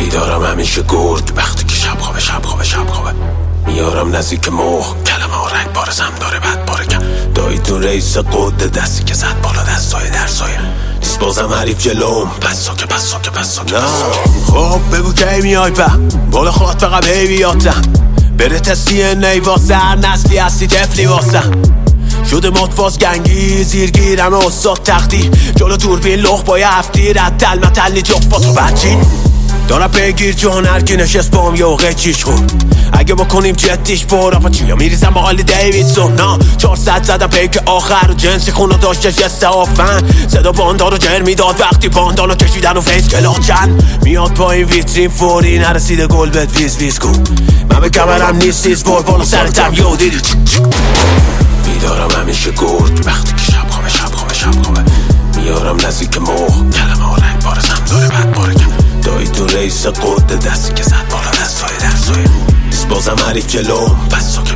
بیدارم همیشه گرگ وقتی که شب خوابه میارم نزدیک مخ کلمه ها رنگ بارزم داره بد بارکم دایی تو رئیس قده دستی که زد بالا دستای در سایه نیست بازم حریف جلوم پس ساکه خب بگو کی میای بالا خود فقط بیاتم بره تستی نیواسه هر نسلی هستی تفلی واسه شده مطفاز گنگی زیرگیرم استاد تختی جلو دوربین لخ با یه هفتی ردل متلی جفت و بچی دارم بگیر جان هرکی نشست بام یه اوقه چیش خود اگه بکنیم جدیش برا پا چیا میریزم با آلی دیویدسون نه 400 زدم پیک آخر و جنسی خونو داشته جسته آفن صدا باندارو جر میداد وقتی باندانو کشیدن و فیس کلاچن میاد با این ویترین فوری نرسیده گل بد ویز کن من به کمرم نیستیز بار بالا سرتم یو دیدی بیدارم همیشه گرگ وقتی که شب خوابه میارم نزدیک مخ کلمه ها رنگ بارزم داره بد بارکم دایی تو رئیس قده دستی که زد بالا دستای در سایه نیست بازم حریف جلوم پس ساکه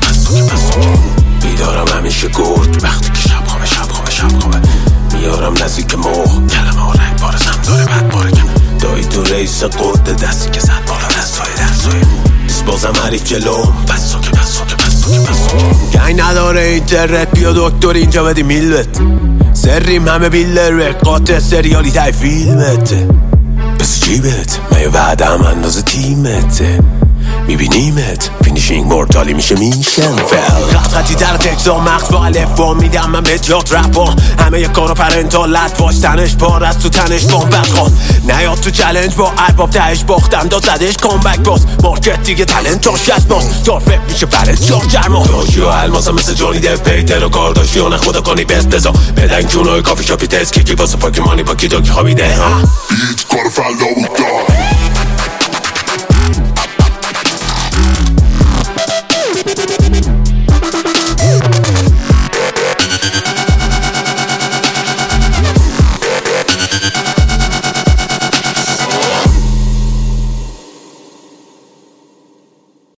بیدارم همیشه گرگ وقتی که شب خوابه میارم نزدیک مخ کلمه ها رنگ بارزم داره بد بارکم دایی تو رئیس قده دستی که زد بالا دستای در سایه نیست بازم حریف جلوم پس ساکه گنگ نداره اینترنت بیا دکتر اینجا بدی میلت سریم همه بیلر قاطع سریالی تای فیلمته بس جیبت من یه وعده هم اندازه تیمته میبینیمت فینیشینگ مورتالی میشم خطی در تکسا مخص با الف با میدم من به جات رپا همه یه کارو پرنتالت باش تنش پارت تو تنش بامبت خواست نیاد تو چلنج با ارباب تهش باختم داد زدش کامبک باز مارکت دیگه تلنت تا 60 باز دار فکر میشه برد جار جرما داشی و الماسم مثل جانی دف پیتر و کار داشتی و نخودا کنی بست بزا بدن جونوی کافی شاپی تست کیکی واسه پاکی مانی با کی داکی خوابیده